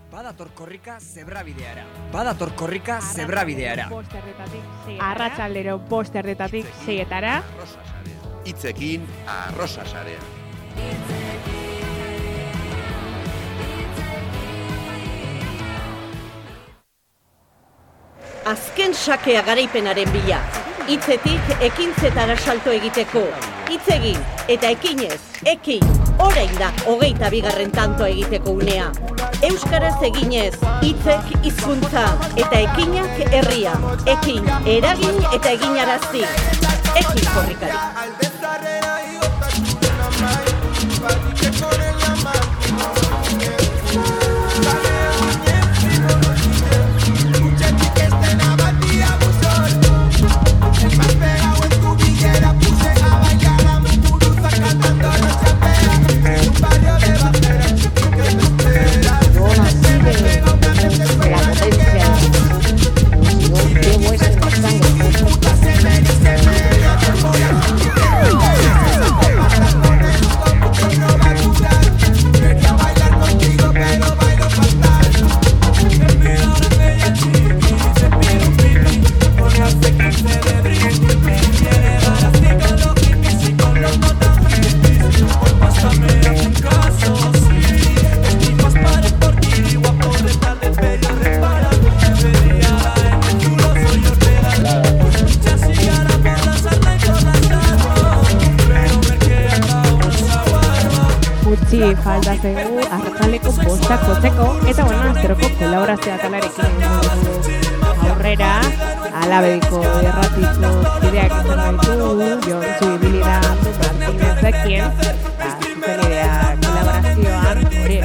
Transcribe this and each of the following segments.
Badator korrika zebrabideara. Badator korrika zebrabideara. Arratsaldero 5:00 6:00. Hitzekin Arrosa Sarea. Azken sakea garaipenaren bila. Hitzetik ekintzetara salto egiteko. Hitz egin eta ekinez, ekin. Orain da 22. tantoa egiteko unea. Euskaraz eginez, hitzek hizkuntza eta ekinak herria. Ekin, eragin eta eginarazi. Ekin korrikari. Falta zaigu arratsaldeko 5:00 jotzeko eta asteroko kolaborazioa talarekin aurrera alabediko erratiko kideak izan gaitu Jontzu Ibilira Martinezekin azken idea kolaborazioan hori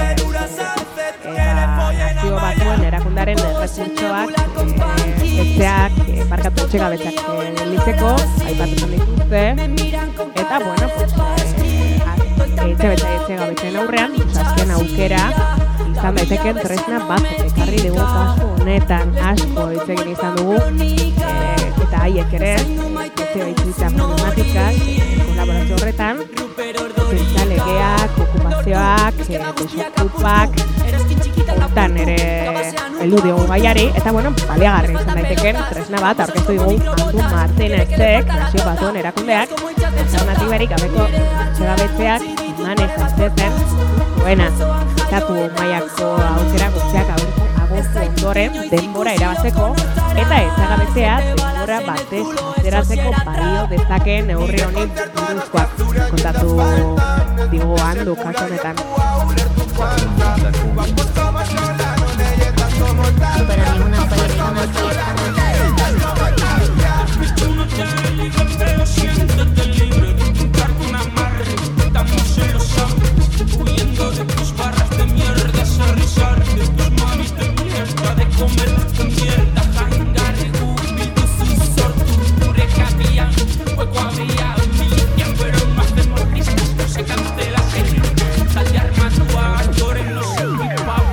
nazio batuen erakundaren errekurtsoak etxeak barkatu etxegabetzak litzeko aipatutzen dituzte eta etxegabetzen aurrean azken aukera izan daiteken tresna bat ekarri dugu kasu honetan asko hitz egin izan dugu eta haiek ere etxegabetzitza problematikak kolaborazio horretan legeak, okupazioak, desokupak hortan ere heldu diogu gaiari eta baliagarri izan daiteken tresna bat aurkeztu digu Andu Martinezek nazio batuen erakundeak alternatibarik gabeko etxegabetzeak manifestetzen duena estatu mailako aukera guztiak agortu ondoren denbora irabazteko eta etxegabetzea denbora batez ateratzeko balio dezakeen neurri honi buruzkoak kontatu digu Andu kasu honetan. Huyendo de tus barras de mierda, a risar de tus mamis de mierda, de comer tu mierda, jangar, gubi, sorture, cabía, hueco había, milicia, pero no hacemos risas, no se cancela, sal de armatua, lloren, no se pipa,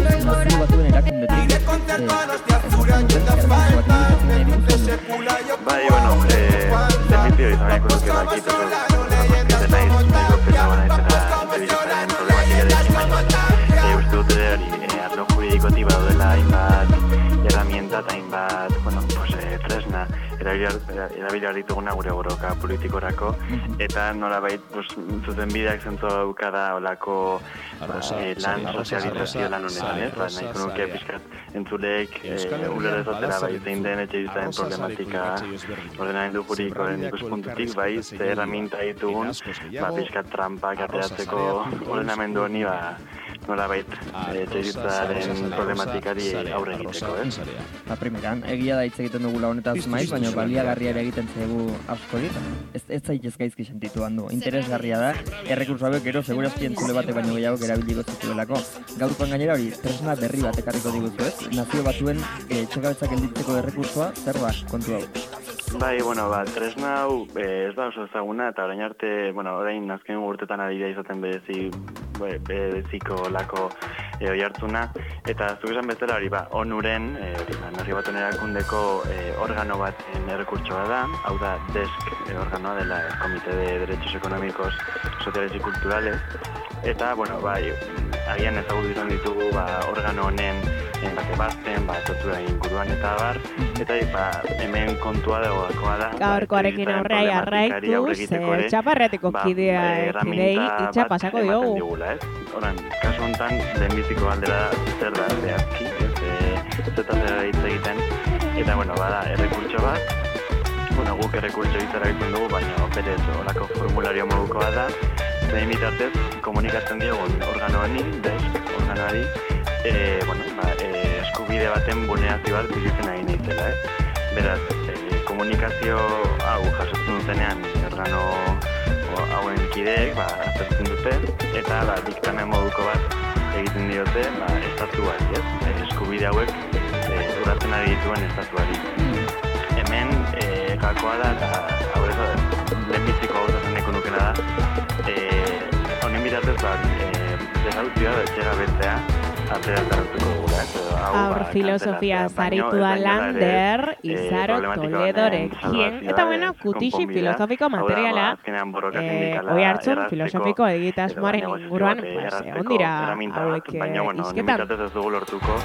nazio batuen erakundetik Bai, bueno, definitivamente izan nahiko nuke bakit oso zakoskete naiz, nahiko pesaba naiz eta telebistaren problematikarekin, baina uste dut ere hori arlo juridikotik baduela hainbat herramienta eta hainbat, bueno, tresna erabili dituguna gure borroka politikorako, eta nolabait zuzenbideak zentzu daukada olako lan sozializazio lan honetan, ez? Nahiko nuke pixkat entzuleek ulera ezotera bai zein den etxebizitzaren problematika ordenamendu juridikoaren ikuspuntutik, bai ze herramienta ditugun pixkat trampak ateratzeko ordenamendu honi nolabait etxebizitzaren problematikari aurre egiteko, ez? Primeran, egia da hitz egiten dugula honetaz maiz, baina baliagarria ere egiten zaigu askorik. Ez zaitez gaizki sentitu handu. Interesgarria da, errekurso hauek gero segurazki entzule bate baino gehiago erabiliko zituelako. Gaurkoan gainera hori, tresna berri bat ekarriko diguzu, ez? Nazio batuen etxegabetzak gelditzeko errekursoa, zer da kontu hau? Bai, bueno, tresna hau ez da oso ezaguna, eta orain arte, orain azken urtetan adibidea izaten bereziko lako oi hartzuna, eta zuk esan bezala hori, onuren, nazio batuen erakundeko organo baten errekurtsoa da, hau da DESK organoa dela Comité de Derechos Económicos, Sociales y Culturales, eta, agian ezagutu izan ditugu organo honen ebazten, tortura inguruan eta abar, eta hemen kontua dagoakoa da. Gaurkoarekin aurrea jarraituz, txaparreteko kidei itxa pasako diogu. Horan, kasu honetan, lehenbiziko aldera zer da zehazki, zetaz hitz egiten, eta, bada, errekurtso bat, guk errekurtso hitzara egiten dugu, baina berez olako formulario modukoa da, zein bitartez, komunikatzen diogun organoani, organoari, eskubide baten vulnerazio bat bizitzen ari naizela, Beraz, komunikazio hau jasotzen dutenean organo hauen kideek, aztertzen dute, eta diktamen moduko bat egiten diote, estatu bat, eskubide hauek urratzen ari dituen estatuari. Hemen, gakoa da, eta hau ez da, lehenbiziko hau zazeneko nukena da, honen bitartez, desauzioa da etxegabetzea, ateratuko dugula, Aur filosofia zaritu da Lander, Izaro Toledorekin, eta kutixi filosofiko materiala, hoi hartzun filosofiko egitasmoaren inguruan, egon dira hauek izketan. Baina, ez dugu lortuko,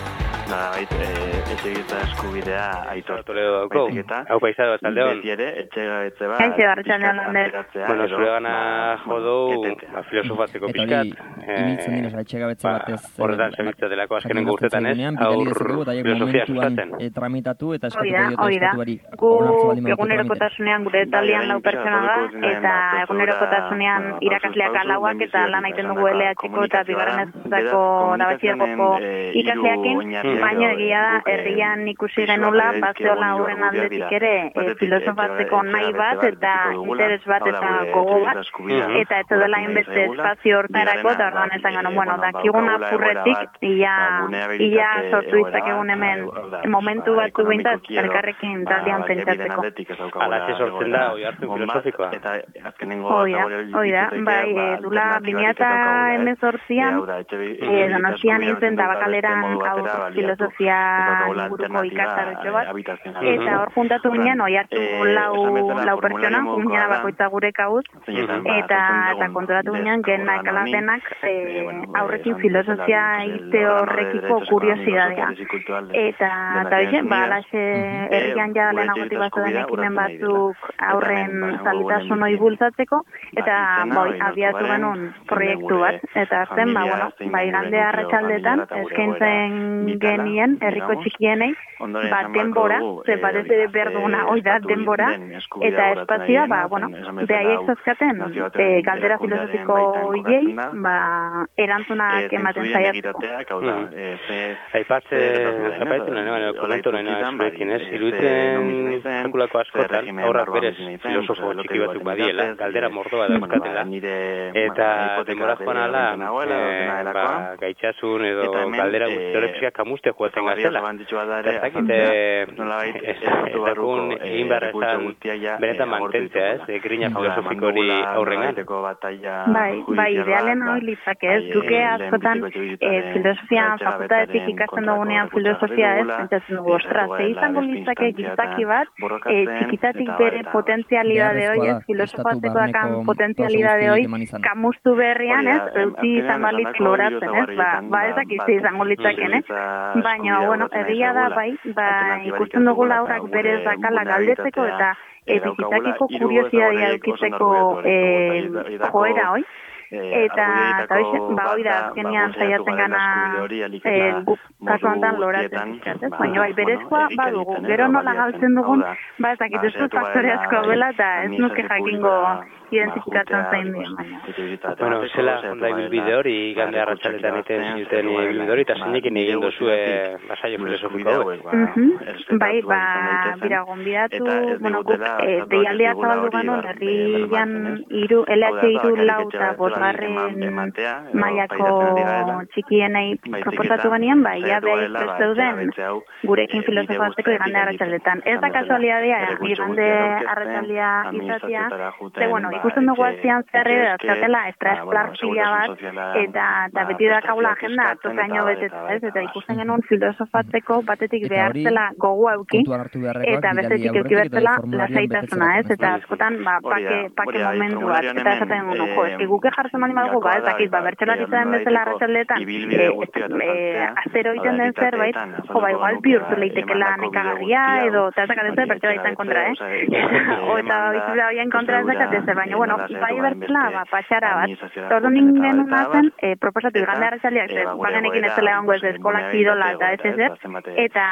etxegitza eskubidea aitortu. Hau paisado, taldeon. Beti ere, etxegabetze bat. Kaixo, arratsaldeon, Lander. Bueno, zure gana jodou, filosofatzeko pixkat. Ibiltzen dira, etxegabetze batez. Horretan zerbitza delako azkenengo urtetan ez, aur filosofia sustatzen. Tramitatu eta eskatuko diote estatuari. Gu egunerokotasunean gure taldean 4 pertsona da, eta egunerokotasunean irakasleak alauak eta lan egiten dugu LH-ko eta bigarren hezkuntzako batxilergoko ikasleekin, baina egia da, herrian ikusi genula, bazeola horren aldetik ere filosofatzeko nahi bat, eta interes bat eta gogo bat, eta ez dela inbeste espazio hortarako, eta orduan esan gano, dakigun apurretik, ia sortu izakegun hemen momentu batzu bintzat, elkarrekin taldean pentsatzeko. Alaxe sortzen da, hoi hartu filosofikoa. Hoi da, dula 2018an, Donostian nintzen tabakaleran filosofia inguruko ikastarotxo bat, eta hor juntatu ginen, hoi hartu lau pertsona, ginen bakoitza gure kauz, eta konturatu ginen, gena ekalapenak aurrekin filosofia ite horrekiko kuriosidadea. Eta alaxe herrian ja lehenagotik bazoen ekimen batzuk aurren zalitasun hori bultzatzeko, eta abiatu genuen proiektu bat. Eta zen, igande arratsaldetan eskaintzen genien herriko txikienei, denbora, ze batez ere behar duguna, hoi da, denbora, eta espazioa, behaiek zazkaten, galdera filosofiko hiei, erantzunak ematen zaiatzeko. zapaitu nahi, komentu nahi zurekin, ez? Iruditzen sekulako askotan, aurrak berez filosofo txiki batzuk badiela, galdera mordoa dauzkatela, eta demora joan ala, gaitxasun edo galdera guztiore pixka kamuste joaten gazela. Ezakun egin behar ezan benetan mantentzea, ez? Grina filosofiko hori aurrengan. Bai, idealen hori litzake, ez? Duke askotan filosofian fakultatetik ikasten dugunean filosofia ez, pentsatzen dugu, ostras, izango litzake gizaki bat, txikitatik bere potentzialidade hoi, ez? Filosofatzeko dakan potentzialidade hoi, kamustu berrian, ez? Euti izan balitz loratzen, ez? Ba ezakizte izango litzaken, ez? Baina, bueno, egia da, bai, ikusten dugu laurak berez dakala galdetzeko eta bizitzakiko kuriosidadea edukitzeko joera hoi. Eta hori da, azkenean saiatzen gana kasu honetan loratzen zizkatez, baina bai, berezkoa badugu, gero nola galtzen dugun, ez dakit ez dut faktore asko bela eta ez nuke jakingo identifikatzen zain dien, baina. Bueno, zela honda ibilbide hori, igande arratsaletan iten zinuten ibilbide hori, eta zeinekin egin dozue basaio filosofiko hauek. Bai, bira, gonbidatu, bueno, guk deialdea zabaldu gano, herrian LH iru lau eta bosgarren mailako txikienei proposatu ganean, ia behar prest zeuden gurekin filosofatzeko igande arratsaletan. Ez da kasualidadea, igande arratsalea izatea, ze, bueno, ikusten dugu azian zerre datzatela estraesplar pila bat, eta beti dakaula agenda tokaino betetzen, ez? Eta ikusten genuen filosofatzeko batetik behartzela gogu auki, eta bestetik euki bertzela lasaitasuna, ez? Eta askotan, pake momentu bat, eta esaten guen, eski guke jartzen mani badugu, ez dakit, bertxelaritza den bezala arratsaldetan, astero iten den zerbait, igual bihurtu leitekela nekagarria, edo, eta ezakatezen bertxelaritzen kontra, eta bizitza horien kontra ezakatezen, baina, bueno, bai bertzela, patxara bat. Tordu ningen unazen, proposatu igande arratsaliak, bagenekin ez zela ongo ez eskolak idola eta ez, eta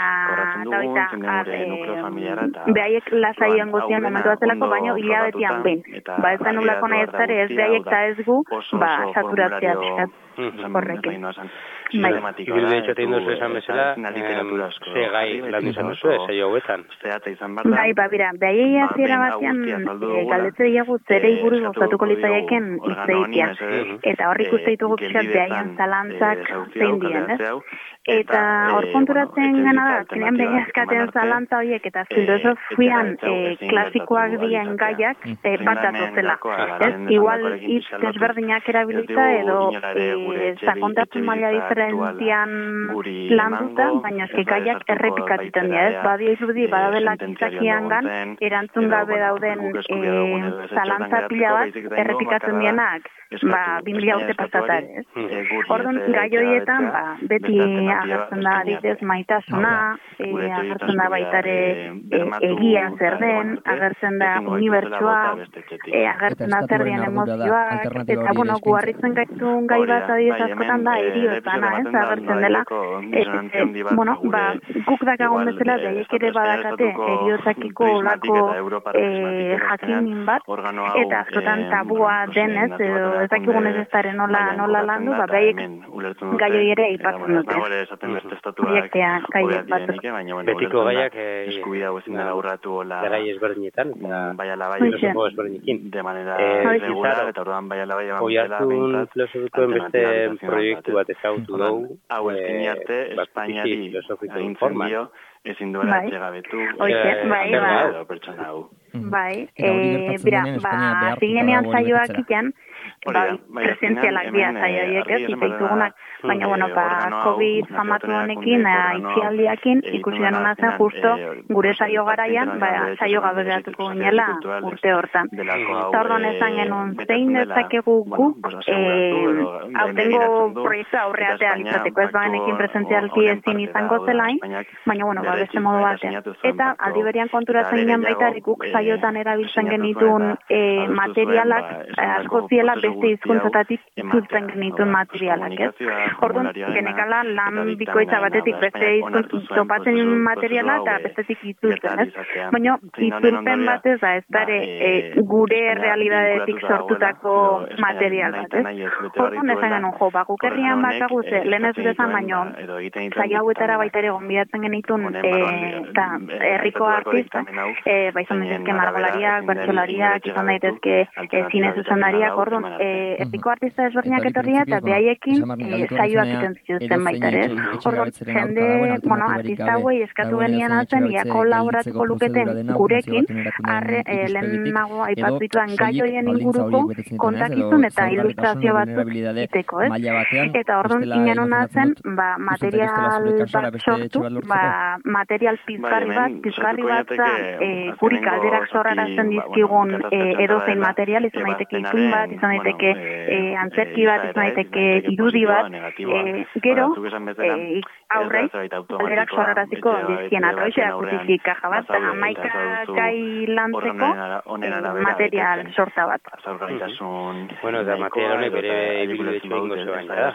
behaiek lasaion guztian momentu batzelako, baina hilabetian behin. Ba ez da nulako nahi ez zare, ez behaiek eta ez gu, saturatzea pixkat. Horrekin. Ibilde itxotein duzu esan bezala, ze gai lan izan duzu, saio hauetan? Bai, bira, behaiei aziera batean galdetze diagu zere iburu gozatuko litzaieken itzeitia. Eta hor ikuste ditugu pixat behaien zalantzak zein dien, ez? Eta hor konturatzen gana da, azkenean behazkaten zalantza horiek eta filosofian klasikoak dien gaiak bat datozela. Igual hitz desberdinak erabilita edo sakontatzen maila diferentzian landuta, baina eski gaiak errepikatzen dira, ez? Badia izudi, badabela kitzakian gan, erantzun gabe dauden zalantza pila bat errepikatzen dienak, 2000 urte pasatar, ez? Orduan, gai horietan, beti agertzen da adibidez maitasuna, agertzen da baitare egia zer den, agertzen da unibertsua, agertzen da zer dien emozioak, eta, bueno, guarritzen gaitun gai bat adibidez askotan da heriotzana, ez? Agertzen dela, bueno, guk dakagun bezala, behaiek ere badakate heriotzakiko olako jakinin bat, eta askotan tabua denez, ez dakigun ez ezaren nola landu, behaiek gai hori ere aipatzen dute. Betiko gaiak garai ezberdinetan, filosofo ezberdinekin. Oiartzun filosofikoen beste proiektu bat ezagutu dugu, pizki filosofiko informan. Ezin duela etxegabetu, bai, bira, zigenean zaioak ikan, presentzialak dira zaioiek, izaitugunak, baina, bueno, COVID famatu honekin, itxialdiakin, ikusi genuna zen justo gure saio garaian, saio gabe geratuko ginela urte hortan. Eta orduan esan genuen, zein dezakegu guk, hautengo proiektu aurreatea izateko, ez bagenekin presentzialki ezin izango zelain, baina, bueno, beste modu batean. Eta aldi berian konturatzen ginen baita guk saiotan erabiltzen genituen materialak asko ziela beste hizkuntzatatik itzultzen genituen materialak, ez? Orduan, genekala lan bikoitza batetik beste topatzen materiala eta bestetik itzultzen, ez? Baina itzulpen batez da, ez dare gure realidadetik sortutako material bat, ez? Orduan ezan genuen, guk herrian bakagu ze, lehen ez dezan, baino, zai hauetara baita ere gonbidatzen genitun, eta herriko artista, izan daitezke margolariak, bertsolariak, izan daitezke zine zuzendariak, orduan, herriko artista desberdinak etorria, eta behaiekin zaioak iten zituzten baita ere. Orduan, jende, artista hauei eskatu genian altzen, ia kolaboratuko luketen gurekin, lehenago aipatu dituan gai horien inguruko kontakizun eta ilustrazio batzuk iteko, ez? Eta orduan inen hona zen, material bat sortu, material pizgarri bat guri kalderak sorrarazten dizkigun edozein material, izan daiteke itun bat, izan daiteke antzerki bat, izan daiteke irudi bat, gero aurrei kalderak sorraraziko dizkien arroixera kutizik kaja bat, eta hamaika gai lantzeko material sorta bat. Bueno, eta material honek bere ibildu ditu egingo zebain da.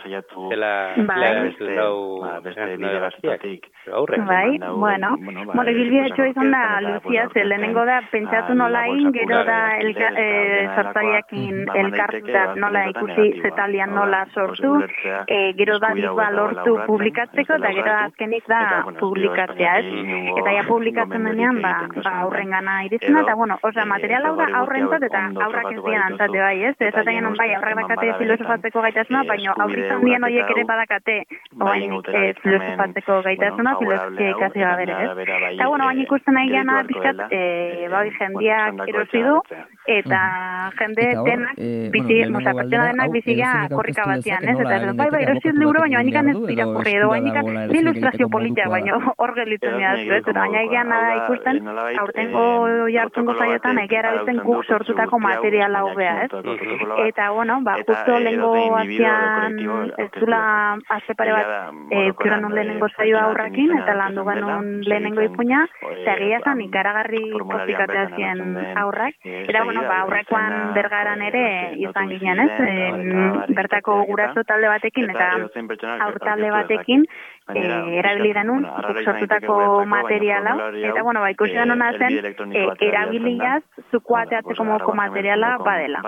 Zela gaztiak. Bai, bueno, ibilbide etxo izan da, Lucia, ze lehenengo da, pentsatu nola gero da sortzaileakin elkartuta nola ikusi zetalian nola sortu, gero da bizba lortu publikatzeko, eta gero azkenik da publikatzea, ez? Eta ja publikatzen denean, aurren gana irizena, eta bueno, material hau da aurrentzat eta aurrak ez dian antzate bai, ez? Ezaten genuen bai, aurrak dakate filosofatzeko gaitasuna, baina aurritan dien horiek ere badakate filosofatzeko gaitasuna, filosofia ikasi gabere, ez? Eta bueno, baina ikusten nahi gana pixkat, jendiak erosi du, eta jende denak bizi, pertsona denak biziga korrika batian, ez? Eta bai, erosi dut liburu, baina bainikan ez irakurri edo, bainikan ilustrazio politia, baina hor gelitzen dira, ez? Eta baina egia nada ikusten, aurtengo jartungo zaiotan, egia erabiltzen guk sortutako material hau beha, ez? Eta, bueno, justo lehengo azian, ez dula azte pare bat, eukiran un lehenengo zaioa aurrakin, eta landu genuen lehenengo ipuña, eta egia zan ikaragarri postikatea zien aurrak. Eta, bueno, aurrekoan bergaran ere izan ginen, ez? Bertako guraso talde batekin, eta aur talde batekin, erabili denun, sortutako materiala, eta, bueno, ikusi denun zen, erabiliaz, zukuateatzeko moko materiala badela.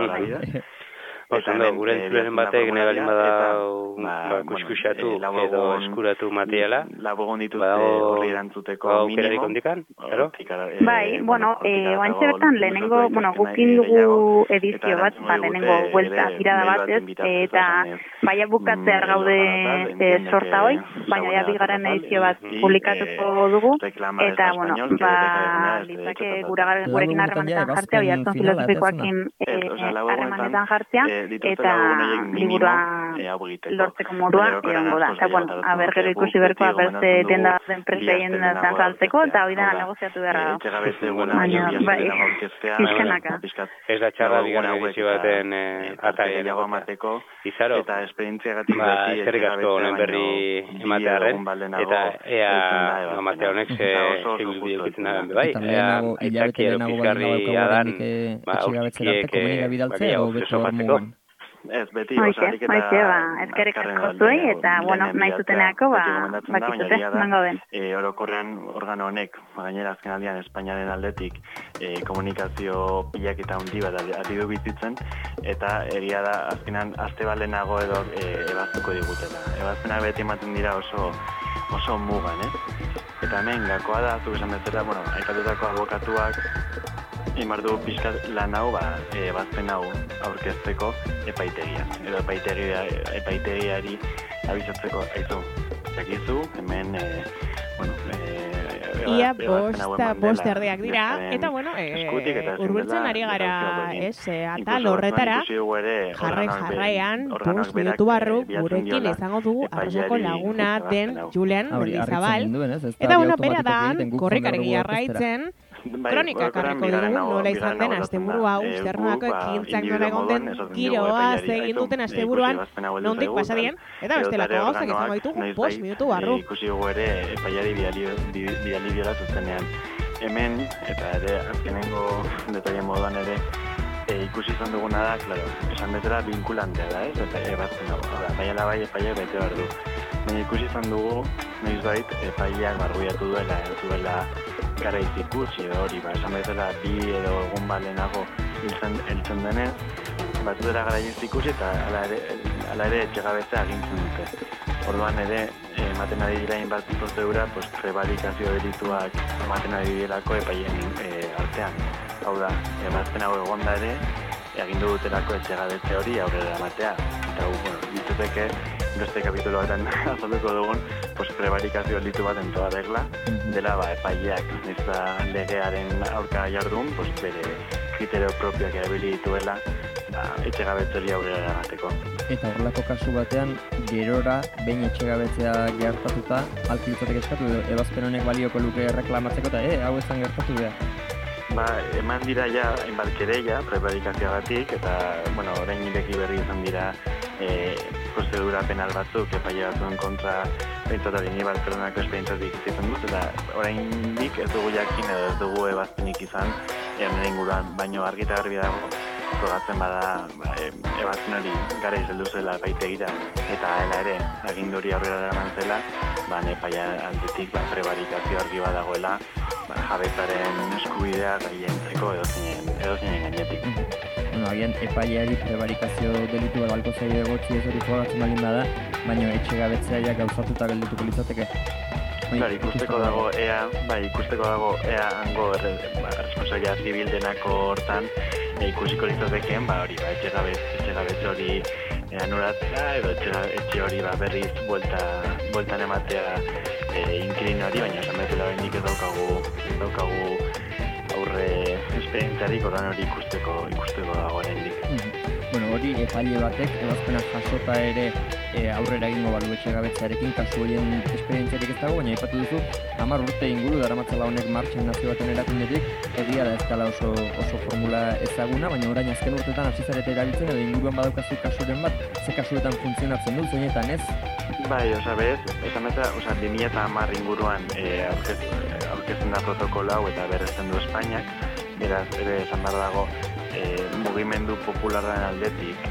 Ondo, gure entzuleren batek nahi balin bada kuskusatu edo eskuratu materiala, badago aukerarik ondikan, ero? Bai, bueno, oantxe bertan lehenengo, gukin dugu edizio bat, lehenengo buelta, tirada bat ez, eta baina bukatzear gaude sorta hoi, baina ja bigarren edizio bat publikatuko dugu, eta, bueno, litzake gurekin harremanetan jartzea, oiartzun filosofikoakin harremanetan jartzea, eta liburua lortzeko modua egongo da. Eta, bueno, gero ikusi berkoa beste tenda den preseien zantzaltzeko, eta hori dena negoziatu beharra da. Baina, bai, izkenaka. Ez da txarra bigarren edizio baten ataien izaro. Eskerrik asko honen berri ematearen, eta ea matea honek segul bideukitzen da bai. Ea aitzaki edo pizgarri adan, aurkiek filosofatzeko. Ez, beti, eskerrik asko zuei, eta, bueno, nahi zuteneako, bakizute, nango den. Orokorrean, organo honek, gainera azken aldean Espainiaren aldetik, komunikazio pilak eta hundi bat ari du bizitzen, eta egia da, azkenan, aste balenago edo ebaztuko digutela. Ebaztenak beti ematen dira oso mugan, ez? Eta hemen, gakoa da, zuk esan bezala, bueno, aipatutako abokatuak, Imardu pixkat lan hau, ebazpen hau aurkezteko epaitegian. Edo epaitegiari abizatzeko, jakizu, hemen, ia bost erdiak dira, eta, bueno, urbiltzen ari gara, atal horretara, jarraian, 5 minutu barru, gurekin izango dugu arrosako laguna den Julen Mendizabal. Eta, bueno, bera da, korrikaregi jarraitzen, kronika karriko dugu, nola izan den asteburu hau, zer-nolako ekintzak nola egon den, giroa egin duten asteburuan, nondik pasadien, eta bestelako gauzak izango ditugu, 5 minutu barru. Ikusi dugu ere, epaiari bidali biola zuzenean. Hemen, eta ere, azkenengo detaile moduan ere, ikusi izan duguna da, claro, esan bezala vinkulantea da, ez? Eta ebazten dago, bai ala bai epaiak bete behar du. Baina ikusi izan dugu, noizbait, epaiak barruiatu duela, ez duela garaiz ikusi edo hori, esan bezala bi edo egun balenago heltzen denez, bat duela garaiz ikusi eta ala ere etxegabetzea agintzen dute. Orduan ere, ematen ari dira inbat prozedura, prebarikazio delituak ematen ari direlako epaien artean. Hau da, ebazten hau egonda ere, agindu dutelako etxegabetze hori aurrera ematea. Eta dituteke, beste kapituloetan azalduko dugun, prebarikazio delitu bat en toda regla, dela epaileak nizta legearen aurka jardun, bere kriterio propioak erabili dituela, etxegabetze hori aurrera emateko. Eta horrelako kasu batean, gerora, behin etxegabetzea gertatuta, alkilitzateke eskatu, ebazpen honek balioko luke reklamatzeko eta hau ezan gertatu behar. Eman dira ja, hainbat kereia, prebarikazioagatik, eta, orain ireki berri izan dira prozedura penal batzuk, epaile batzuen kontra pentsatari ni Barcelonako esperientzatik izan dut, eta orain dik ez dugu jakin edo ez dugu ebazpenik izan, nire inguruan, baino argi eta garbi dago, probatzen bada ebazpen hori gara izeldu zela epaitegira, eta hala ere, aginduri aurrera eraman zela, epaia aldetik prebarikazio argi badagoela, jabetzaren eskubidea gaientzeko edozinen gainetik. Agian epaileari prebarikazio delitu bat balko zaila egotzi ez hori jogatzen balin bada, baina etxegabetzea gauzatuta geldituko litzateke. Ikusteko dago ea hango responsabilidad zibil denako hortan ikusiko litzateken, etxegabetze hori anulatzea edo etxe hori berriz bueltan ematea inkilin hori, baina esan betela bendik ez daukagu aurre esperientziarik orain hori ikusteko dago oraindik. Hori epaile batek ebazpenak jasota ere aurrera egingo balu etxegabetzearekin, kasu horien esperientziarik ez dago, baina aipatu duzu 10 urte inguru daramatzala honek martxan nazio baten erakundetik, egia da ez dela oso formula ezaguna, baina orain azken urteetan hasi zarete erabiltzen edo inguruan badaukazu kasuren bat, ze kasuetan funtzionatzen du, zeinetan ez? Esan bezala, 2010 inguruan aurkezten da protokola hau eta berresten du Espainiak, beraz ere esan behar dago mugimendu popularren aldetik,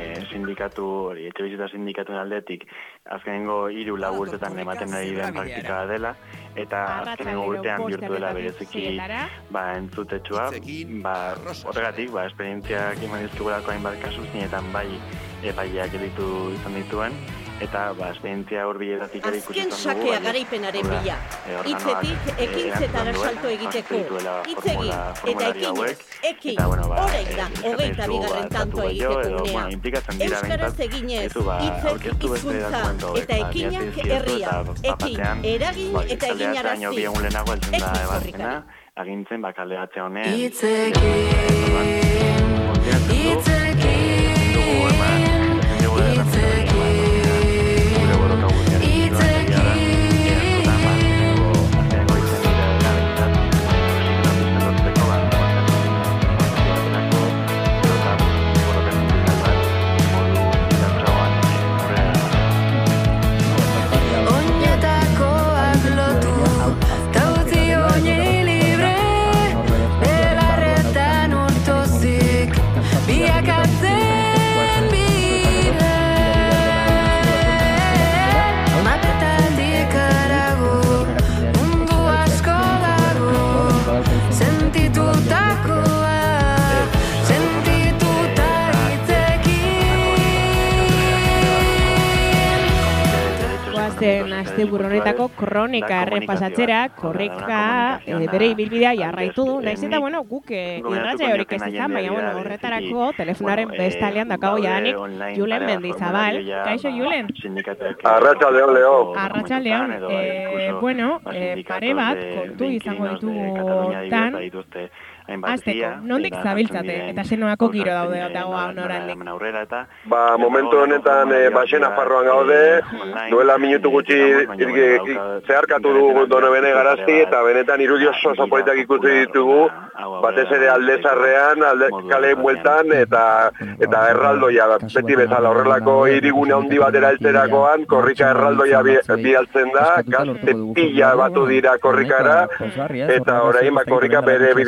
etxebizitza sindikatuen aldetik, azkenengo 3-4 urtetan ematen ari den praktika dela, eta azkenengo urtean bihurtu dela bereziki entzutetsua, horregatik, esperientziak eman dizkigulako hainbat kasu zinetan epaileak ditu izan dituen, eta esperientzia hurbiletatik ere ikusi izan dugu. Azken sakea garaipenaren bila. Hitzetik ekintzetara salto egiteko. Hitz egin eta ekinez, ekin, orain da, 22. tantoa egiteko unea. Euskaraz eginez, hitzek hizkuntza eta ekinak herria. Ekin, eragin eta eginarazi. Ekin agintzen bakaleatze honean. Asteburu honetako kronika errepasatzera, korrika bere ibilbidea jarraitu du, naiz eta guk irratsaio horik ez izan, baina horretarako telefonaren bestalean dakago jadanik Julen Mendizabal. Kaixo Julen? Arratsaldeon, Leo. Arratsaldeon. Pare bat kontu izango ditugu tan azteko, nondik zabiltzate eta zenoako giro daude dago honorandik? Momentu honetan Baxen Nafarroan gaude, duela minutu gutxi zeharkatu dugu Donobene Garazti eta benetan irudi oso politak ikusi ditugu, batez ere Aldezarrean, kaleen bueltan eta erraldoia beti bezala horrelako hirigune handi batera heltzerakoan, korrika erraldoia bialtzen da, gazte pila batu dira korrikara eta orain korrika bere bidea aurrera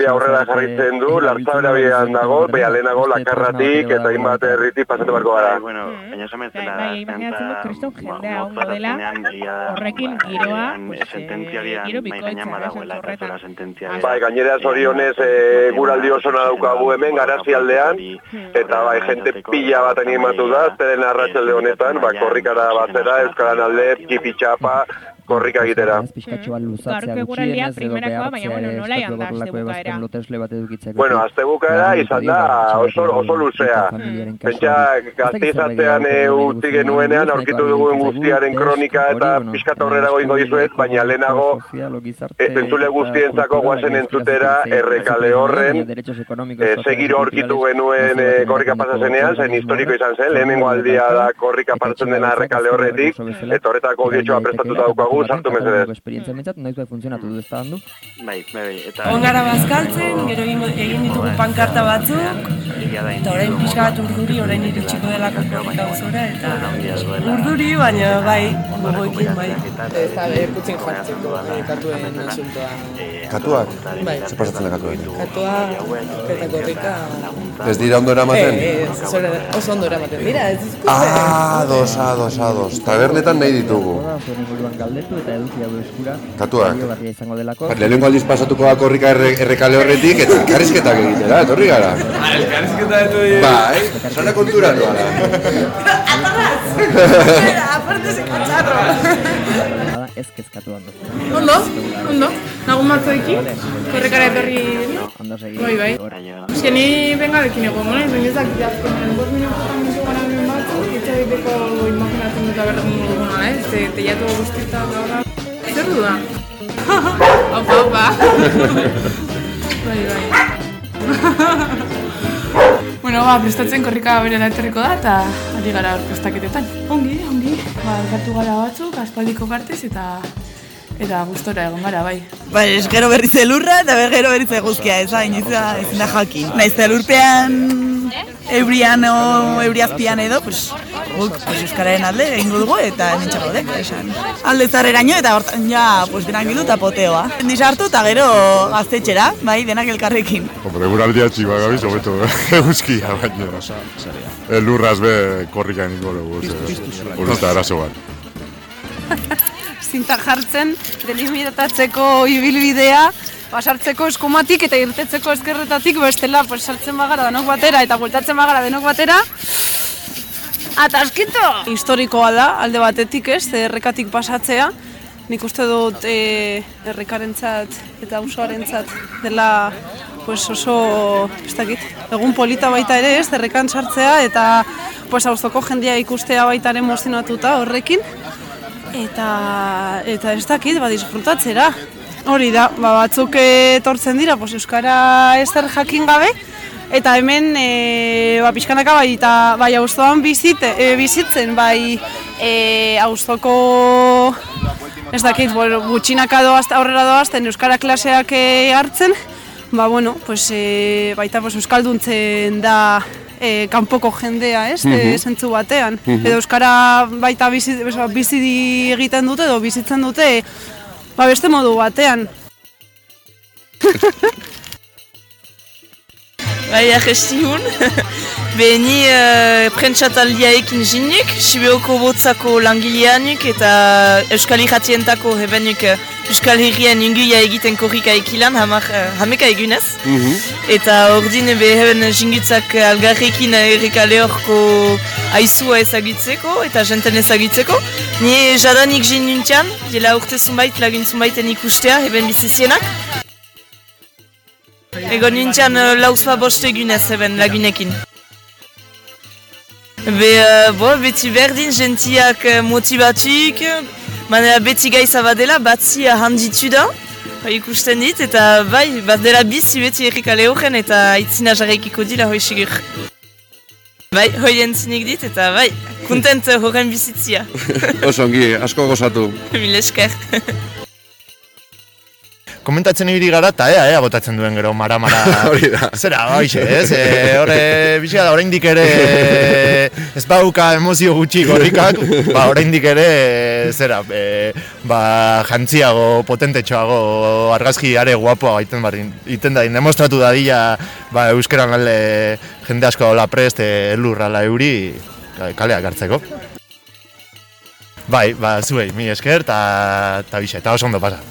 jarraitzen du, Lartzabera bidean dago, beha lehenago Lakarratik eta hainbat herritik pasatu barko gara. Imaginatzen dut, kriston jendea ondo dela, horrekin giroa, giro bikoitza, horretan. Bai, gainera zorionez guraldi osona daukagu hemen, Garazi aldean, eta bai, jente pila bat animatu da, zeren arratsalde honetan, korrikara batzera, Euskaran alde, kipitxapa, korrika egitera. Gaurko eguraldia primerakoa, baina nola joan da astebukaera? Bueno, astebukaera izan da oso luzea. Pentsa Gasteiz-Atzean utzi genuenean aurkitu dugun guztiaren kronika eta pixkat aurrera goingo dizuet, baina lehenago entzule guztientzako guazen entzutera Errekale horren segiro aurkitu genuen korrika pasazenean, zen historiko izan zen, lehenengo aldia da korrika pasatzen dena Errekale horretik, eta horretako dietxoa prestatuta daukagu, sartu mesedez. Esperientzia mentzat, nahiz bai funtzionatu du, ez da handu? Bai. Ongara bazkaltzen, gero egin ditugu pankarta batzuk, eta orain pixka bat urduri, orain iritsiko delako korrika gozora, eta urduri, baina bai, gogoekin bai. Ez da, putzin jartzeko katuen asuntoa. Katuak? Bai. Zer pasatzen da katuak? Katuak, eta korrika... Ez dira ondo eramaten? Oso ondo eramaten dira, ez izkuste. Ados. Tabernetan nahi ditugu. Katuak. Lehenengo aldiz pasatuko da korrika Errekale horretik, eta elkarrizketak egitera, etorri gara. Elkarrizketa eto dira. Bai, zara konturatu gara. Atarraz! Aparte zikotxarro. Ez kezkatu hando. Ondo. Nagun batzoekin, korrekara etorri... Bai. Ni bengarekin egon, benizak azkenean 5 minutu gara hemen batzuk, itxabiteko imaginatzen dut aberdun duguna, teiatu guztita gaur. Zer du da? Opa. Bai. Bueno, prestatzen korrika berela etorriko da eta ari gara prestaketetan. Ongi. Elkartu gara batzuk, aspaldiko partez eta gustora egon gara, bai. Bai, gero berriz elurra eta gero berriz eguzkia, ez da jakin. Naiz elurpean eurian o euriazpian edo, guk euskararen alde egingo dugu eta nintxako dek, esan. Alde zarreraino eta hortan denak bildu eta poteoa. Nisartu eta gero gaztetxera, bai, denak elkarrekin. Hombre, guraldia txiba gabiz, hobeto eguzkia baina. Elurraz be korrika egingo dugu, horreta arazo bat. Zinta jartzen, delimitatzeko ibilbidea, sartzeko eskumatik eta irtetzeko eskerretatik, bestela sartzen bagara denok batera eta bueltatzen bagara denok batera. Ataskito! Historikoa da, alde batetik ez, errekatik pasatzea. Nik uste dut errekarentzat eta auzoarentzat dela oso, ez dakit, egun polita baita ere ez, errekan sartzea eta auzoko jendea ikustea baita ere emozionatuta horrekin. Eta ez dakit, disfrutatzera. Hori da, batzuk etortzen dira, euskara ezer jakin gabe, eta hemen pixkanaka bai auzoan bizitzen, bai auzoko, ez dakit, gutxinaka aurrera doazten euskara klaseak hartzen, baita euskalduntzen da kanpoko jendea, ez, zentzu batean. Edo euskara baita bizi egiten dute edo bizitzen dute beste modu batean. Bai, ahestihun. Beni prentsataldia ekin zinik, Sibeoko botzako langileanik eta Euskal Irratientako hebenik Euskal Herrien inguia egiten korrika ekilan, hameka egunez. Eta ordin heben jingitzak algarrekin Errekale horko aizua ezagitzeko eta jenten ezagitzeko. Ni jadanik jin nuntian, dela urte zunbait, lagun zunbaiten ikustea, heben bizizienak. Egon nintzen lauzpa bost egunez heben lagunekin. Beti berdin gentiak motibatuk, beti gaiza badela, batzi handitu da, ikusten dit, eta bat dela bizi beti Errekale horren eta aitzina jarraikiko dila hoi sigur. Hoi entzinik dit eta kontent horren bizitzia. Oso ongi, asko gozatu. Mil esker. komentatzen ibili gara, eta ea botatzen duen gero, mara-mara. Hori da. Zera, hoxe, ez? Horre, bizia da, oraindik ere ez bauka emozio gutxi gorrikak, oraindik ere, zera, jantziago, potentetxoago, argazki are guapoa iten da, demostratu dadila, euskeran alde jende asko la prest, elurra la euri, kaleak hartzeko. Bai, zuei, mi esker, eta bixe, eta oso ondo pasa.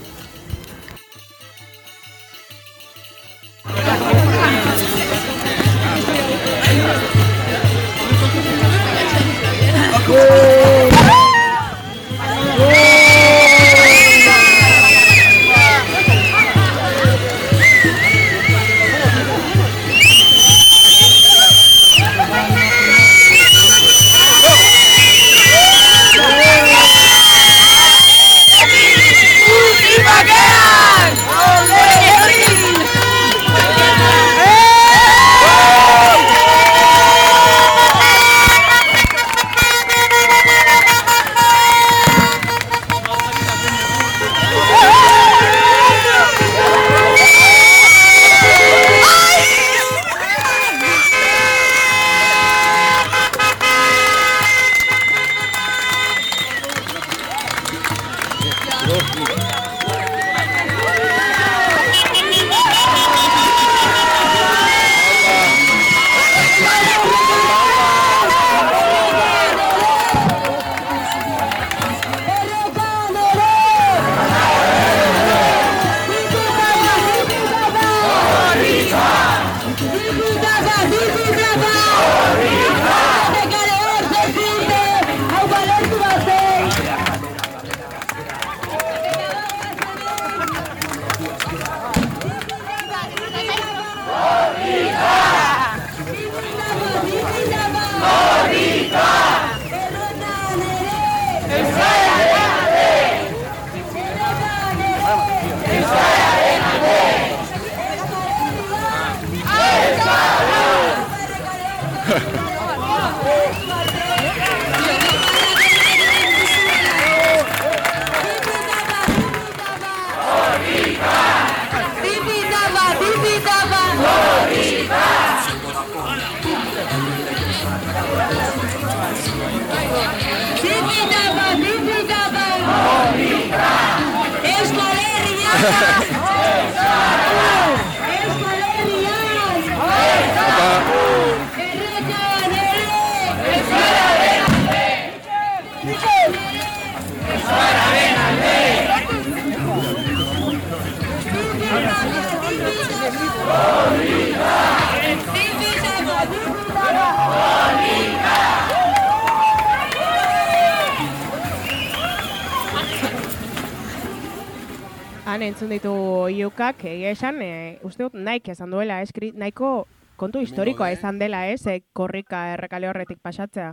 Han entzun ditu iukak, egia esan, uste dut naik esan duela, nahiko kontu historikoa izan dela, korrika errekale horretik pasatzea.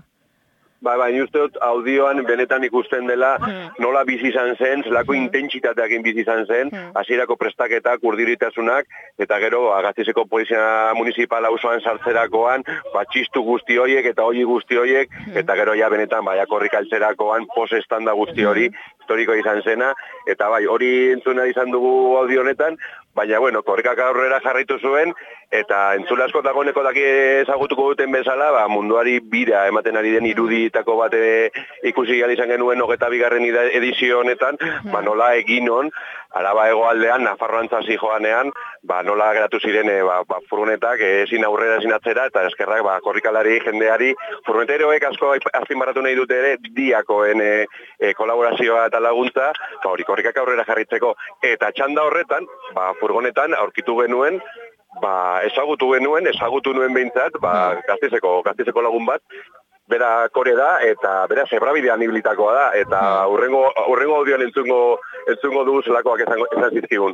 Bai, uste dut audioan benetan ikusten dela nola bizi izan zen, zelako intentsitateakin bizi izan zen, hasierako prestaketak, urdiritasunak, eta gero Gasteizeko Polizia Municipal auzoan sartzerakoan, txistu guzti horiek eta hori guzti horiek, eta gero ja benetan korrika altzerakoan pos-estanda guzti hori, historiko izan zena, eta hori entzuna izan dugu audio honetan, baina, korrikak aurrera jarraitu zuen, eta entzule asko dagoeneko daki ezagutuko duten bezala, munduari bira ematen ari den iruditako bat ikusi gal izan genuen 22. edizio honetan, nola eginon, Araba hegoaldean, Nafarroan txasi joanean, nola geratu ziren furgonetak ezin aurrera ezin atzera, eta eskerrak korrikalari jendeari, furgoneteroek asko azpimarratu nahi dute ere, diakoen kolaborazioa eta laguntza, hori korrikak aurrera jarritzeko, eta txanda horretan, furgonetan aurkitu genuen, ezagutu nuen behintzat, Gasteizeko lagun bat, bera kore da, eta bera zebrabidean ibilitakoa da, eta hurrengo audioan entzungo dugu zelakoak esan zizkigun.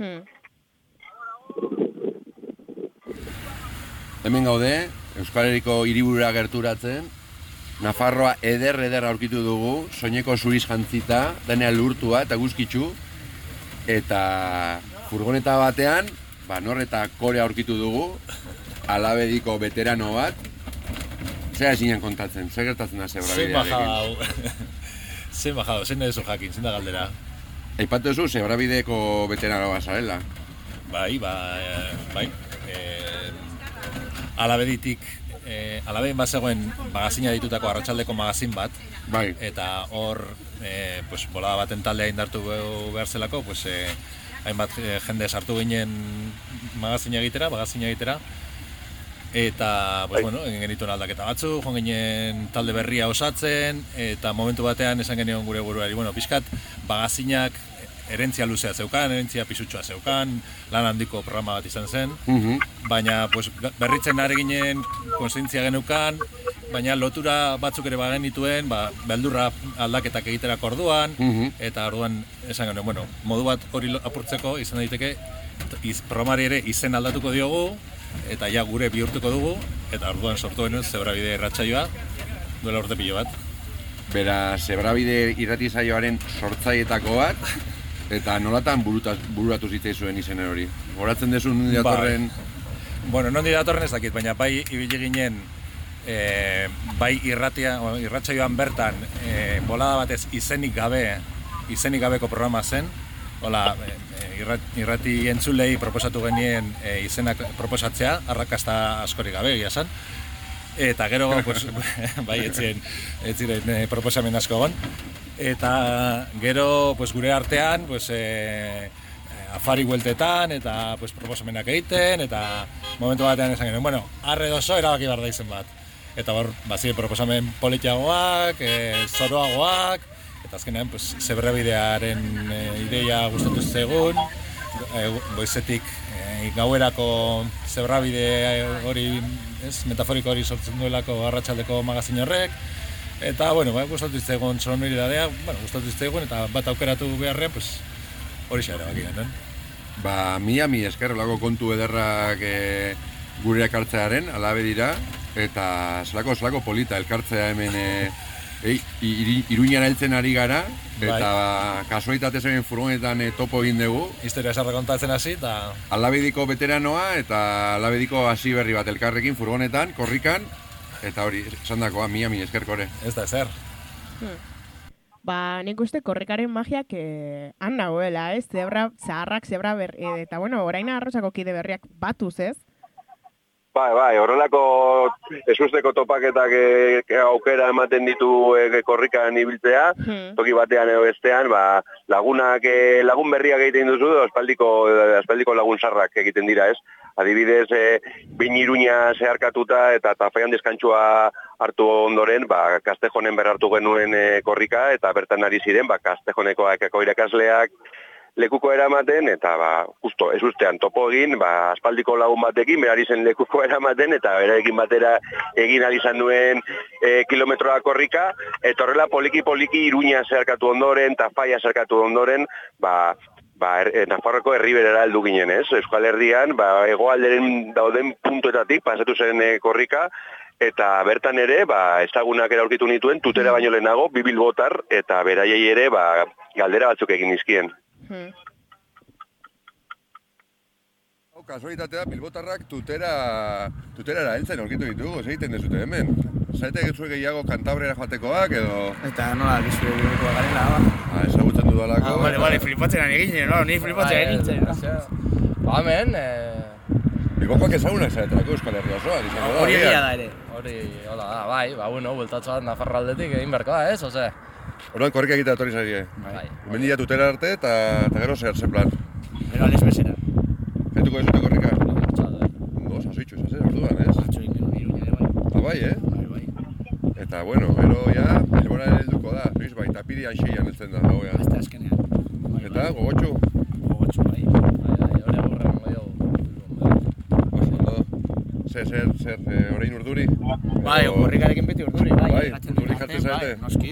Hemen gaude, Euskal Herriko hiriburura gerturatzen, Nafarroa eder aurkitu dugu, soineko zuriz jantzita, denean lurtua eta guzkitzu, eta furgoneta batean, nor eta kore aurkitu dugu, alabediko veterano bat, zera esinan kontatzen, zer gertatzen da zebrabidearekin? Zein bajado, zein da eso jakin, zein da galdera? Aipatu duzu, Zebrabideko veteranoa zarela. Bai. Alabeditik, Alabedin bazegoen magazina ditutako arratsaldeko magazin bat. Bai. Eta hor, bolada baten taldea indartu behar zelako, hainbat jende sartu ginen magazina egitera. Eta, egin genituen aldaketa batzu, joan ginen talde berria osatzen, eta momentu batean esan genion gure buruari, pixkat, magazinak erentzia luzea zeukan, erentzia pisutxoa zeukan, lan handiko programa bat izan zen, baina berritzen ari ginen kontzientzia genukan, baina lotura batzuk ere bagen dituen, beldurra aldaketak egiterak orduan, eta orduan esan genuen, modu bat hori apurtzeko izan daiteke, programari ere izen aldatuko diogu, eta ja gure bihurtuko dugu, eta orduan sortu genuen Zebrabide irratsaioa, duela urte pilo bat. Bera, Zebrabide irratisaioaren sortzaietako bat, eta nolatan bururatu zitzaizuen izen hori? Goratzen dezu nondi datorren? Nondi datorren ez dakit, baina bai ibili ginen, bai irratsaioan bertan, bolada batez izenik gabeko programa zen, irrati entzulei proposatu genien izenak proposatzea, arrakasta askorik gabe egia esan. Eta gero, bai, ez ziren proposamen asko egon. Eta gero, gure artean, afari bueltetan, eta proposamenak egiten, eta momentu batean esan genuen, arre dozo erabaki behar da izen bat. Eta hor, ziren proposamen politiagoak, zoroagoak, eta azkenean, Zebrabidearen ideia gustatu zegoen, goizetik gauerako Zebrabide hori, metaforiko hori sortzen duelako arratsaldeko magazin horrek, eta, gustatu zegoen sonoridadea, gustatu zegoen, eta bat aukeratu beharrean, hori xa erabaki genuen. Miami eskerrelako kontu ederrak gureak hartzearen, Alabedira, eta zelako polita elkartzea hemen Iruñara heltzen ari gara, eta kasualitatez hemen furgonetan topo egin dugu. Historia esarra kontatzen hasi, eta... Alabediko veteranoa eta Alabediko hasi berri bat elkarrekin furgonetan, korrikan, eta hori, esan dakoa, Miami eskerkore. Ez da ezer. Nik uste korrikaren magiak han nagoela, ez? Zaharrak, zebra berri, eta orain arrozako kide berriak batuz, ez? Bai, horrelako esusteko topaketak aukera ematen ditu korrikan ibiltzea, toki batean edo bestean, lagun berriak egiten duzu, aspaldiko lagun sarrak egiten dira, ez? Adibidez, behin Iruña zeharkatuta eta tafaian deskantxua hartu ondoren, Kastejonen berrartu genuen korrika, eta bertan ari ziren, Kastejoneko irakasleak, lekuko eramaten, eta justo ez ustean topo egin, aspaldiko lagun batekin, berari zen lekuko eramaten, eta berarekin batera egin alizan duen kilometroa korrika, eta horrela poliki Iruña zeharkatu ondoren, Tafaia zeharkatu ondoren, Nafarroko herriberera heldu ginen, ez? Euskal Herrian, hegoalderen dauden puntuetatik pasatu zen korrika, eta bertan ere, ezagunak eraurkitu nituen, tutera baino lehenago, bi bilbotar, eta beraiei ere, galdera batzuk egin nizkien. Kasualitatea, bilbotarrak tuterara heltzen aurkitu ditugu, egiten dezute hemen. Zaite gezue gehiago Kantabrera joatekoak, edo... Eta nola, gizue bilbokoa garela, ezagutzen dudalako. Bale, flipatzen ari ginen, ni flipatzen ari ginen. Hemen... Bilbokoak ezagunak zaretelako Euskal Herria osoan. Hori egia da ere. Hori, hola da, bai, bueltatxo bat Nafarro aldetik egin berko da, ez, ose? Horren korrika egitea etorri zarie. Mendia tutera arte eta gero zer plan. Gero ales bezera. Jaituko dezute korrika? Ondo, sasoitxu esazen, orduan, ez? Bai, Bai. Eta, gero ja, Bilbora helduko da, noiz bai, tapirian xeian heltzen da, hau Beste azkenean. Eta, gogotxu? Gogotxu, bai. Hori agurren Oso, ondo. Zer, orain urduri? Bai, korrikarekin beti urduri, bai. Bai, urduri jartzen zaite? Noski,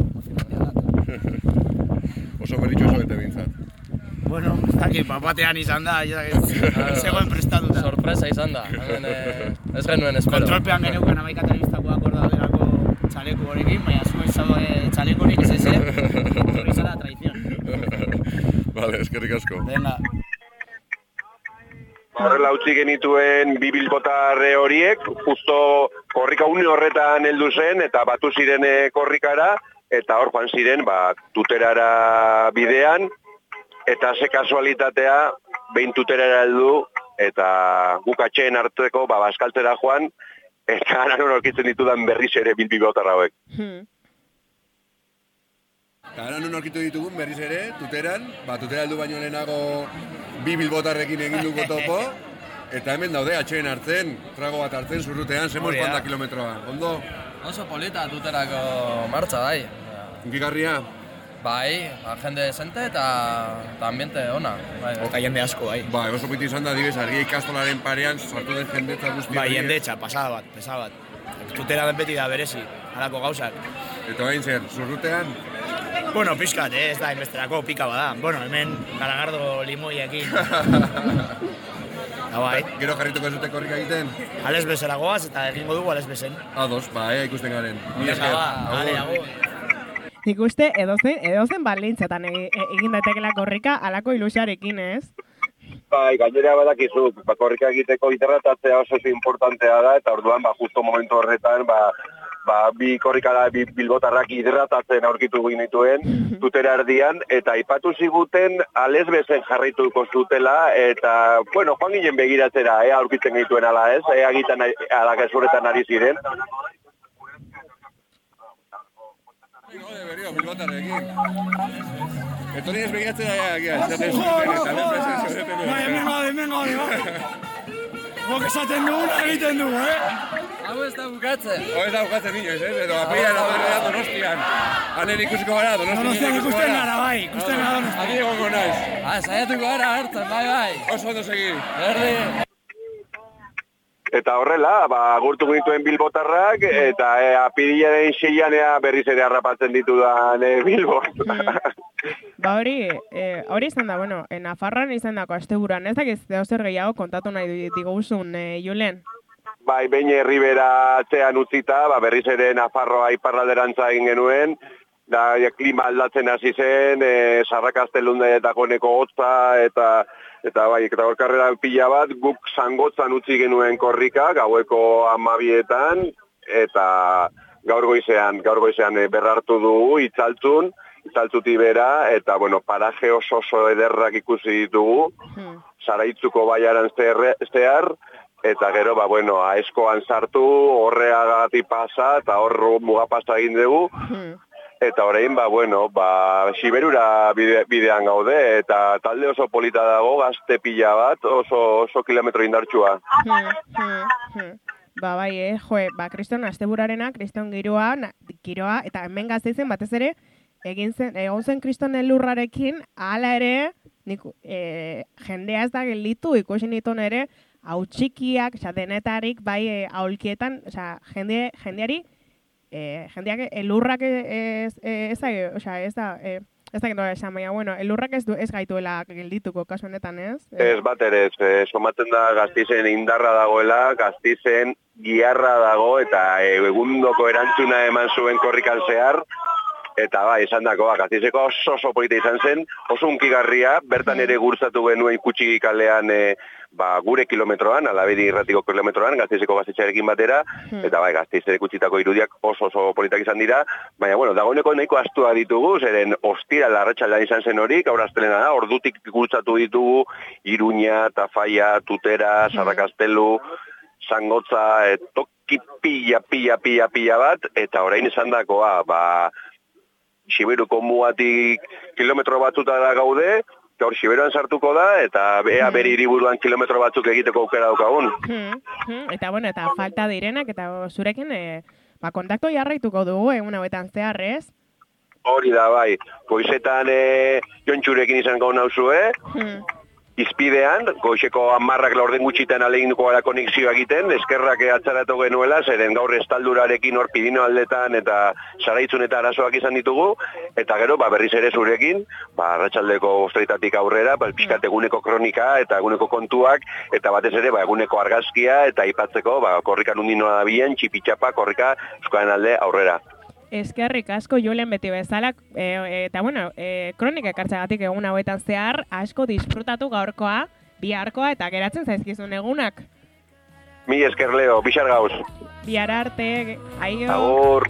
Oso berritxoso bete bintzat. Ez dakit, batean izan da, zegoen prestatuta. Sorpresa izan da, ez genuen espero. Kontrolpean geneuken amaika telebiztakoak hor daudelako txaleku horekin, baina zuen txaleku horik ez ezer, hori zara traizion. Vale, eskerrik asko. Venga. Horrela utzi genituen bi bilbotarre horiek, justo korrika une horretan heldu zen, eta batu ziren korrikara, eta hor joan ziren, tuterara bidean, eta ze kasualitatea, behin tuterera heldu, eta guk atxeen hartzeko, baskaltzera joan, eta gara non aurkitzen ditudan berriz ere bilbotarra hauek. Gara non aurkitu ditugun berriz ere, tuteran, tutera heldu baino lehenago bi bilbotarrekin egin dugu topo, eta hemen daude atxeen hartzen, trago bat hartzen, zurrutean, zemoz banda kilometroa, ondo? Oso polita tuterako martxa, bai. Unkigarria? Bai, jende desente eta ambiente ona. Eta jende asko, bai. Bai, oso piti izan da, dibes, argia ikastolaren parean, sartu den jendetza guztia. Bai, jendetxa, pasada bat. Tutera den beti da berezi, halako gauzak. Eta bain zer, zurrutean? Bueno, pixkat, ez da, inbesterako pika bada. Bueno, hemen garagardo limoiekin. Bai. Gero jarrituko zute korrika egiten? Ales bezera goaz eta egingo dugu ales bezen. Ados, ea ikusten garen. Nik uste edozen balintzetan egin daitekela korrika alako ilusiarekin, ez? Bai, gainera badakizu, korrika egiteko hidratatzea oso importantea da, eta orduan, justo momentu horretan, bi korrikara, bi bilbotarrak hidratatzen aurkitu ginituen, tutera erdian, eta aipatu ziguten ales bezen jarraituko zutela, eta, bueno, joan ginen begiratzera, aurkitzen genituen ala ez, agitan alakazurretan ari ziren. Berio, bilbotarrekin. Etorri ez begiratzen esaten zuten, eta lehen zuten. Hemen gaude. Gok esaten duguna egiten dugu, Hau ez da bukatzen. Hau ez da bukatzen inoiz, edo apeira da Donostian. Hanen ikusiko gara, Donostian ikusten gara, bai, ikusten gara Donostian. Adi egongo naiz. Saiatuko gara hartzen, bai. Oso ondo segi. Berdi. Eta horrela, agurtu genituen bilbotarrak, eta apirilaren 6an berriz ere harrapatzen ditudan Bilbon. Hori izan da, bueno, Nafarroan izan dako asteburuan, ez dakiz zer gehiago kontatu nahi diguzun, Julen? Bai, behin Herribera atzean utzita, berriz ere Nafarroa iparralderantza egin genuen, da klima aldatzen hasi zen, Sarrakastelundetako neko hotza, eta horkarrera pila bat, guk Zangotzan utzi genuen korrika, gaueko 12etan, eta gaur goizean berrartu dugu, itzaltzuti bera, eta, bueno, paraje oso ederrak ikusi ditugu, Zaraitzuko baiaran zehar, eta gero, Aeskoan sartu, horreagatik pasa, eta hor mugapasa egin dugu, eta orain, Siberura bidean gaude, eta talde oso polita dago, gazte pila bat, oso kilometro indartsua. Bai, kriston asteburarena, kriston giroa, eta hemen Gasteizen batez ere, egon zen kriston elurrarekin, hala ere, jendea ez da gelditu, ikusi nituen ere, hau txikiak, denetarik, bai, aholkietan, jendeari, jendeak elurrak ez gaituela geldituko kasu honetan, ez? Ez bat ere, somatzen da Gasteizen indarra dagoela, Gasteizen giharra dago, eta egundoko erantzuna eman zuen korrikan zehar, eta esan dako, Gasteizeko oso polita izan zen, oso unkigarria, bertan ere gurzatu genuen Kutxiki kalean gure kilometroan, Alabedi irratiko kilometroan, Gasteizeko gaztetxearekin batera, eta Gasteizek utzitako irudiak oso politak izan dira, baina, dagoeneko nahiko astua ditugu, zeren ostira larratxaldean izan zen hori, gaur astelena da, ordutik gurzatu ditugu Iruña, Tafaia, Tutera, Sarrakastelu, Zangotza, toki pila bat, eta orain izan dakoa, Siberuko mugatik kilometro batzutara gaude, gaur Siberuan sartuko da, eta bere hiriburuan kilometro batzuk egiteko aukera daukagun. Eta falta direnak, eta zurekin kontakto jarraituko dugu egun hauetan zeharrez? Hori da, bai. Goizetan Jontxurekin izan gau nauzue, izpidean, goizeko 10 laurden gutxitan aleginduko gara konexioa egiten, eskerrak atzaratu genuela, zeren gaur estaldurarekin hor Pirinio aldetan eta Zaraitzun eta arazoak izan ditugu, eta gero berriz ere zurekin, arratsaldeko ostreitatik aurrera, pixkat eguneko kronika eta eguneko kontuak, eta batez ere eguneko argazkia eta aipatzeko korrikan undinoa da bien, txipitxapa, korrika Euskaren alde aurrera. Eskerrik asko Julen beti bezala, eta kronika ekartzagatik egun hauetan zehar, asko disfrutatu gaurkoa, biharkoa eta geratzen zaizkizun egunak. Mi esker Leo, bixar gauz. Bihar arte, aio. Agur.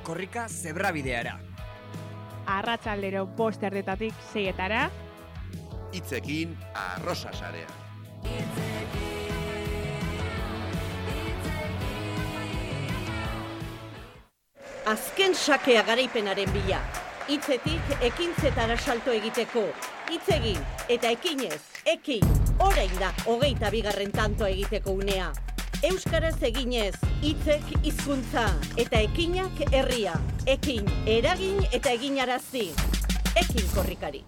korrika zebrabideara. Arratsaldero 5:00 6:00. Hitzekin Arrosa Sarea. Azken sakea garaipenaren bila. Hitzetik ekintzetara salto egiteko. Hitz egin eta ekinez, ekin. Orain da 22. tantoa egiteko unea. Euskaraz eginez, hitzek hizkuntza eta ekinak herria. Ekin, eragin eta eginarazi. Ekin korrikari.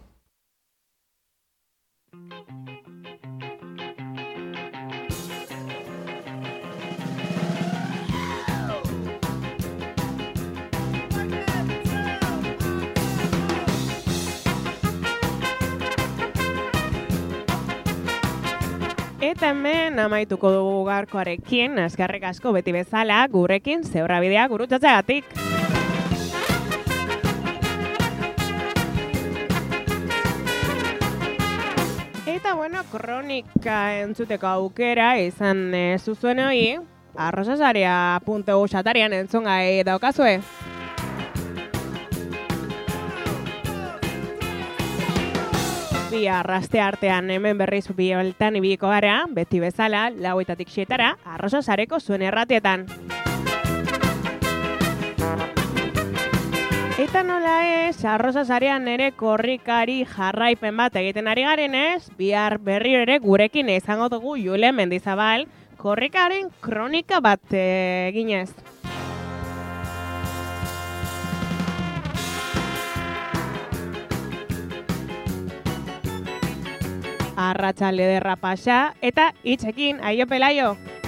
Eta hemen amaituko dugu gaurkoarekin, eskerrik asko beti bezala, gurekin zebrabidea gurutzatzeagatik. Eta bueno, kronika entzuteko aukera izan zuzuen hori, arrosasarea.eu xatarian entzungai daukazue. Bihar aste artean hemen berriz bieltan ibiliko gara, beti bezala, 4:00 7:00, Arrosa Sareko zuen erratietan. Eta nola ez, Arrosa Sarean ere korrikari jarraipen bat egiten ari garenez, bihar berriro ere gurekin izango dugu Julen Mendizabal, korrikaren kronika bat eginez. Arratsalde ederra pasa eta hitzekin, aio Pelaio!